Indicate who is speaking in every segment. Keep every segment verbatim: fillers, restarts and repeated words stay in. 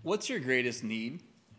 Speaker 1: What's your greatest need?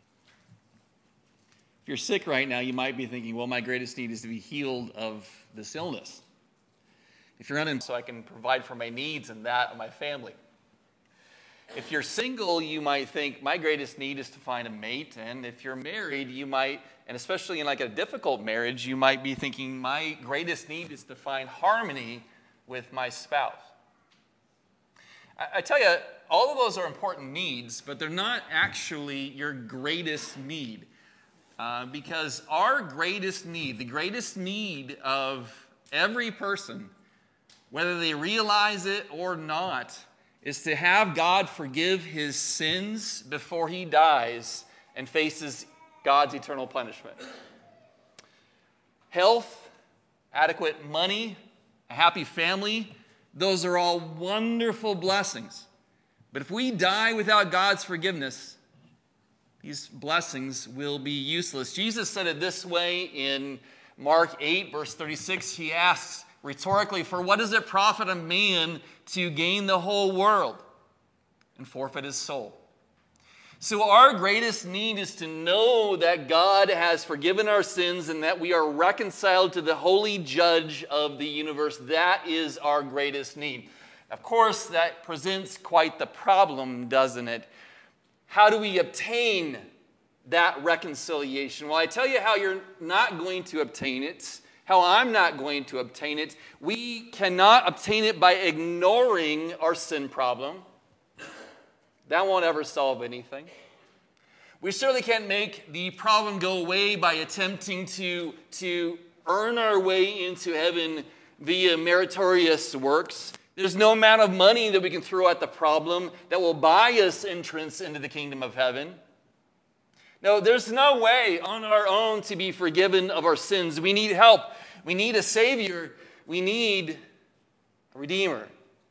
Speaker 1: If you're sick right now, you might be thinking, well, my greatest need is to be healed of this illness. If you're unemployed, so I can provide for my needs and that of my family. If you're single, you might think, my greatest need is to find a mate. And if you're married, you might, and especially in like a difficult marriage, you might be thinking, my greatest need is to find harmony with my spouse. I, I tell you, all of those are important needs, but they're not actually your greatest need. Uh, because our greatest need, the greatest need of every person, whether they realize it or not, is to have God forgive his sins before he dies and faces God's eternal punishment. Health, adequate money, a happy family, those are all wonderful blessings. But if we die without God's forgiveness, these blessings will be useless. Jesus said it this way in Mark eight, verse thirty-six. He asks rhetorically, for what does it profit a man to gain the whole world and forfeit his soul? So our greatest need is to know that God has forgiven our sins and that we are reconciled to the holy judge of the universe. That is our greatest need. Of course, that presents quite the problem, doesn't it? How do we obtain that reconciliation? Well, I tell you how you're not going to obtain it, how I'm not going to obtain it. We cannot obtain it by ignoring our sin problem. That won't ever solve anything. We certainly can't make the problem go away by attempting to, to earn our way into heaven via meritorious works. There's no amount of money that we can throw at the problem that will buy us entrance into the kingdom of heaven. No, there's no way on our own to be forgiven of our sins. We need help. We need a Savior. We need a Redeemer.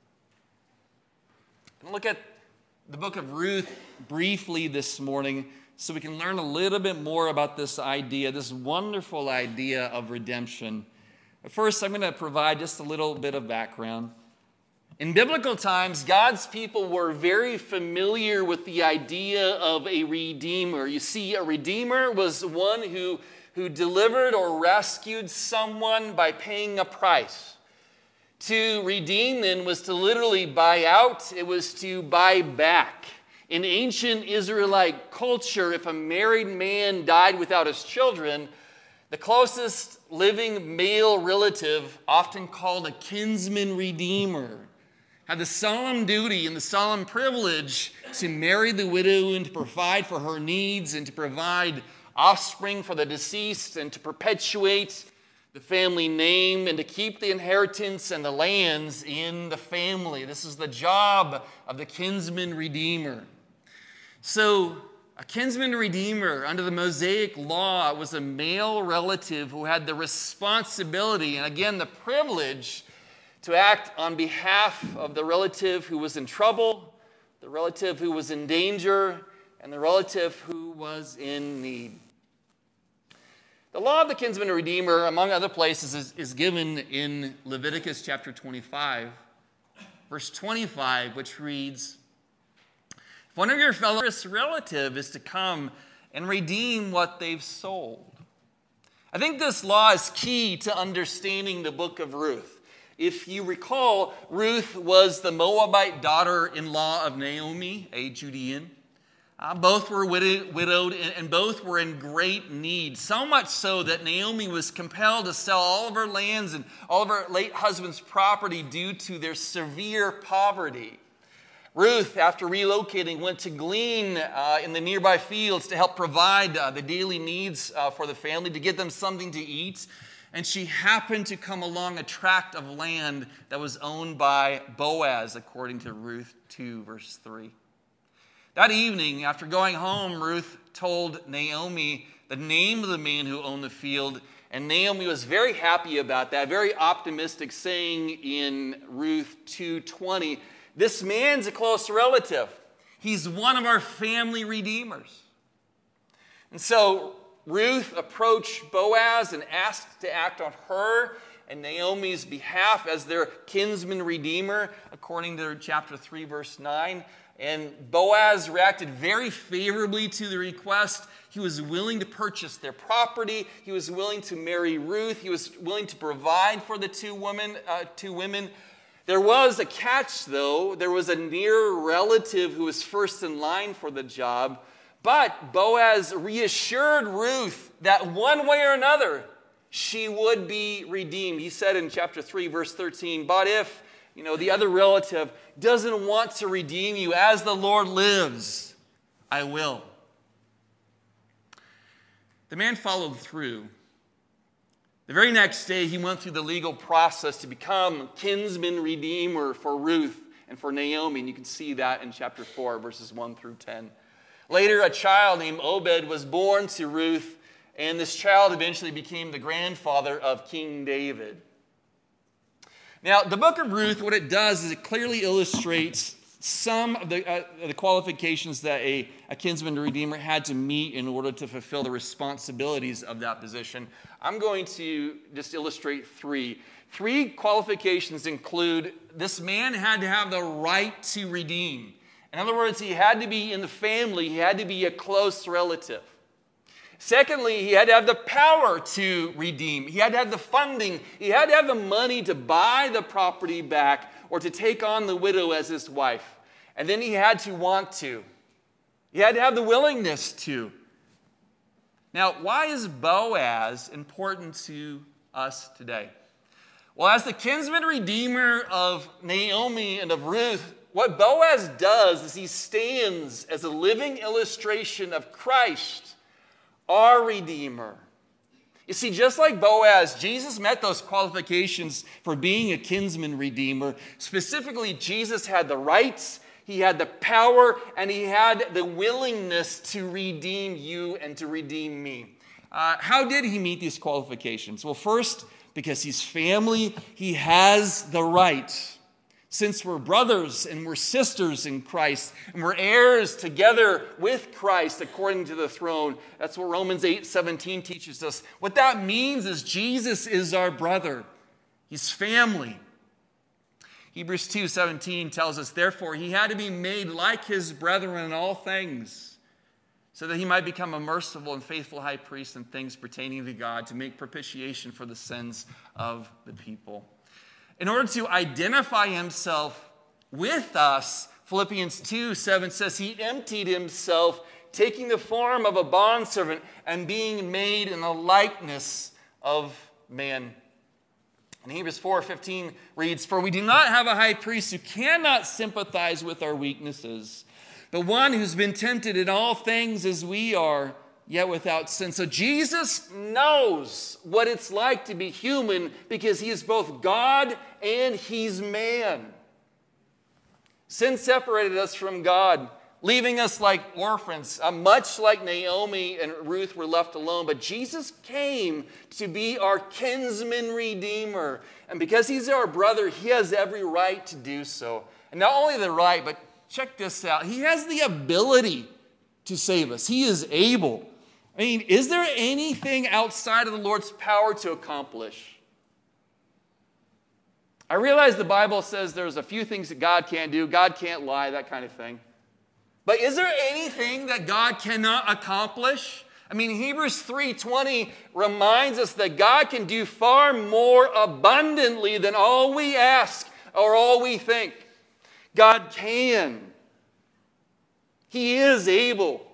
Speaker 1: And look at the book of Ruth briefly this morning so we can learn a little bit more about this idea, this wonderful idea of redemption. But first, I'm going to provide just a little bit of background. In biblical times, God's people were very familiar with the idea of a redeemer. You see, a redeemer was one who, who delivered or rescued someone by paying a price. To redeem, then, was to literally buy out. It was to buy back. In ancient Israelite culture, if a married man died without his children, the closest living male relative, often called a kinsman redeemer, had the solemn duty and the solemn privilege to marry the widow and to provide for her needs and to provide offspring for the deceased and to perpetuate the family name and to keep the inheritance and the lands in the family. This is the job of the kinsman redeemer. So a kinsman redeemer under the Mosaic law was a male relative who had the responsibility and again the privilege to act on behalf of the relative who was in trouble, the relative who was in danger, and the relative who was in need. The law of the kinsman redeemer, among other places, is, is given in Leviticus chapter twenty-five, verse twenty-five, which reads, if one of your fellow relative is to come and redeem what they've sold. I think this law is key to understanding the book of Ruth. If you recall, Ruth was the Moabite daughter-in-law of Naomi, a Judean. Uh, both were widowed, widowed and, and both were in great need, so much so that Naomi was compelled to sell all of her lands and all of her late husband's property due to their severe poverty. Ruth, after relocating, went to glean uh, in the nearby fields to help provide uh, the daily needs uh, for the family, to get them something to eat. And she happened to come along a tract of land that was owned by Boaz, according to Ruth two, verse three. That evening, after going home, Ruth told Naomi the name of the man who owned the field, and Naomi was very happy about that, very optimistic, saying in Ruth two twenty, this man's a close relative. He's one of our family redeemers. And so Ruth approached Boaz and asked to act on her and Naomi's behalf as their kinsman redeemer, according to chapter three, verse nine. And Boaz reacted very favorably to the request. He was willing to purchase their property. He was willing to marry Ruth. He was willing to provide for the two women. Uh, two women. There was a catch, though. There was a near relative who was first in line for the job. But Boaz reassured Ruth that one way or another, she would be redeemed. He said in chapter three, verse thirteen, but if, you know, the other relative doesn't want to redeem you, as the Lord lives, I will. The man followed through. The very next day, he went through the legal process to become kinsman redeemer for Ruth and for Naomi. And you can see that in chapter four, verses one through ten. Later, a child named Obed was born to Ruth, and this child eventually became the grandfather of King David. Now, the book of Ruth, what it does is it clearly illustrates some of the, uh, the qualifications that a, a kinsman redeemer had to meet in order to fulfill the responsibilities of that position. I'm going to just illustrate three. Three qualifications include this man had to have the right to redeem. In other words, he had to be in the family. He had to be a close relative. Secondly, he had to have the power to redeem. He had to have the funding. He had to have the money to buy the property back or to take on the widow as his wife. And then he had to want to. He had to have the willingness to. Now, why is Boaz important to us today? Well, as the kinsman redeemer of Naomi and of Ruth, what Boaz does is he stands as a living illustration of Christ, our Redeemer. You see, just like Boaz, Jesus met those qualifications for being a kinsman redeemer. Specifically, Jesus had the rights, he had the power, and he had the willingness to redeem you and to redeem me. Uh, how did he meet these qualifications? Well, first, because he's family, he has the right. Since we're brothers and we're sisters in Christ and we're heirs together with Christ according to the throne, that's what Romans eight seventeen teaches us. What that means is Jesus is our brother. He's family. Hebrews two seventeen tells us, therefore, he had to be made like his brethren in all things, so that he might become a merciful and faithful high priest in things pertaining to God, to make propitiation for the sins of the people. In order to identify himself with us, Philippians two seven says he emptied himself, taking the form of a bondservant and being made in the likeness of man. And Hebrews four fifteen reads, for we do not have a high priest who cannot sympathize with our weaknesses, but one who's been tempted in all things as we are, yet without sin. So Jesus knows what it's like to be human because he is both God and he's man. Sin separated us from God, leaving us like orphans, uh, much like Naomi and Ruth were left alone. But Jesus came to be our kinsman redeemer. And because he's our brother, he has every right to do so. And not only the right, but check this out. He has the ability to save us. He is able. I mean, is there anything outside of the Lord's power to accomplish? I realize the Bible says there's a few things that God can't do. God can't lie, that kind of thing. But is there anything that God cannot accomplish? I mean, Hebrews three twenty reminds us that God can do far more abundantly than all we ask or all we think. God can. He is able.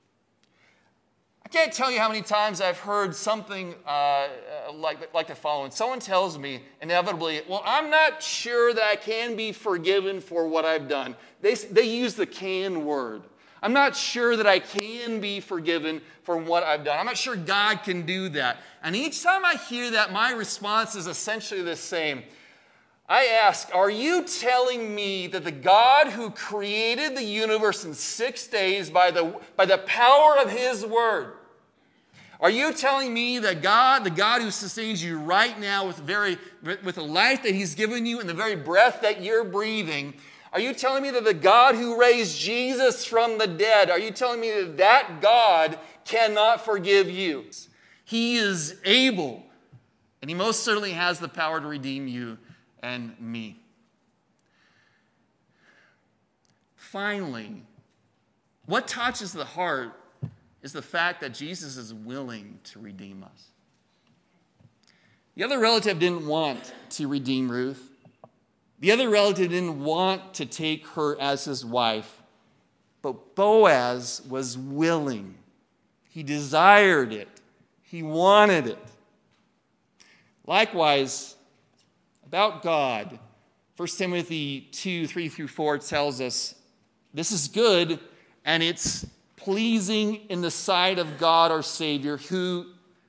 Speaker 1: I can't tell you how many times I've heard something uh, like, like the following. Someone tells me, inevitably, well, I'm not sure that I can be forgiven for what I've done. They, they use the can word. I'm not sure that I can be forgiven for what I've done. I'm not sure God can do that. And each time I hear that, my response is essentially the same. I ask, are you telling me that the God who created the universe in six days by the, by the power of his word, are you telling me that God, the God who sustains you right now with, very, with the life that he's given you and the very breath that you're breathing, are you telling me that the God who raised Jesus from the dead, are you telling me that that God cannot forgive you? He is able, and he most certainly has the power to redeem you and me. finally, what touches the heart is the fact that Jesus is willing to redeem us. The other relative didn't want to redeem Ruth. The other relative didn't want to take her as his wife. But Boaz was willing. He desired it. He wanted it. Likewise, about God, First Timothy two, three through four tells us this is good and it's pleasing in the sight of God our Savior, who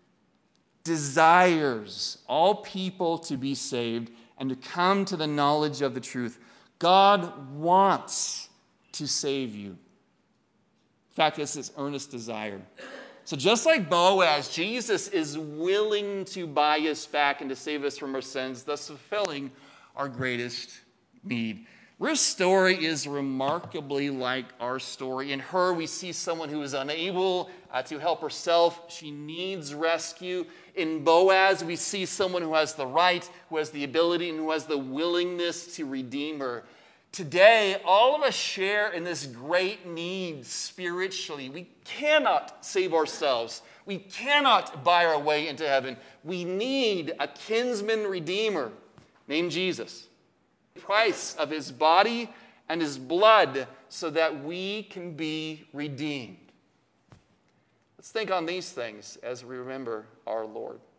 Speaker 1: desires all people to be saved and to come to the knowledge of the truth. God wants to save you. In fact, it's his earnest desire. So just like Boaz, Jesus is willing to buy us back and to save us from our sins, thus fulfilling our greatest need. Ruth's story is remarkably like our story. In her, we see someone who is unable uh, to help herself. She needs rescue. In Boaz, we see someone who has the right, who has the ability, and who has the willingness to redeem her. Today, all of us share in this great need spiritually. We cannot save ourselves. We cannot buy our way into heaven. We need a kinsman redeemer named Jesus. The price of his body and his blood so that we can be redeemed. Let's think on these things as we remember our Lord.